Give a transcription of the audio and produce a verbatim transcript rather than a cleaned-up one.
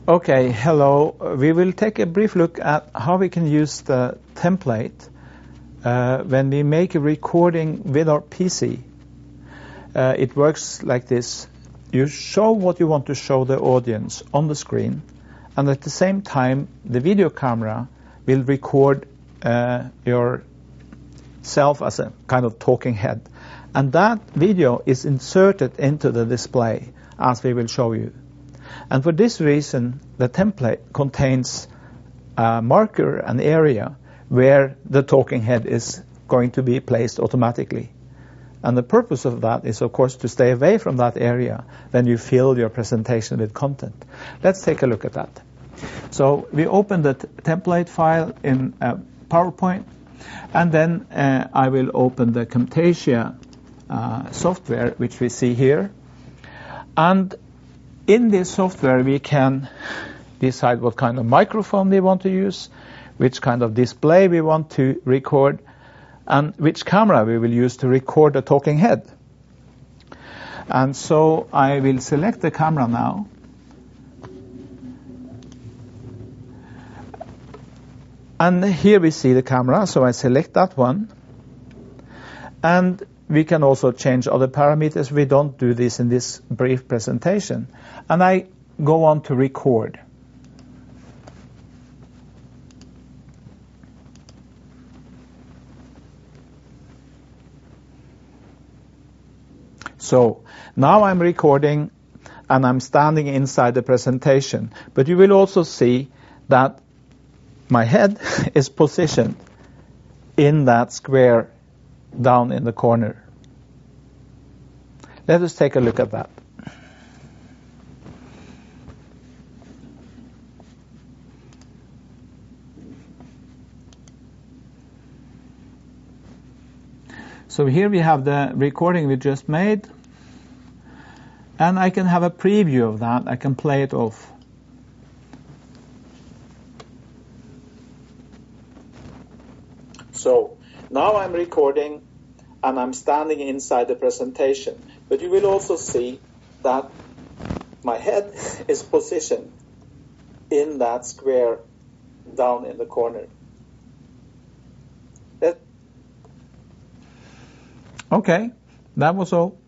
Okay, hello. We will take a brief look at how we can use the template uh, when we make a recording with our P C. Uh, it works like this. You show what you want to show the audience on the screen, and at the same time the video camera will record uh, yourself as a kind of talking head. And that video is inserted into the display as we will show you. And for this reason, the template contains a marker, an area, where the talking head is going to be placed automatically. And the purpose of that is, of course, to stay away from that area. Then you fill your presentation with content. Let's take a look at that. So we open the t- template file in uh, PowerPoint, and then uh, I will open the Camtasia uh, software, which we see here. And in this software, we can decide what kind of microphone we want to use, which kind of display we want to record, and which camera we will use to record the talking head. And so I will select the camera now. And here we see the camera, so I select that one. And we can also change other parameters. We don't do this in this brief presentation. And I go on to record. So now I'm recording and I'm standing inside the presentation. But you will also see that my head is positioned in that square down in the corner. Let us take a look at that. So here we have the recording we just made, and I can have a preview of that. I can play it off. So now I'm recording and I'm standing inside the presentation. But you will also see that my head is positioned in that square down in the corner. That okay, that was all.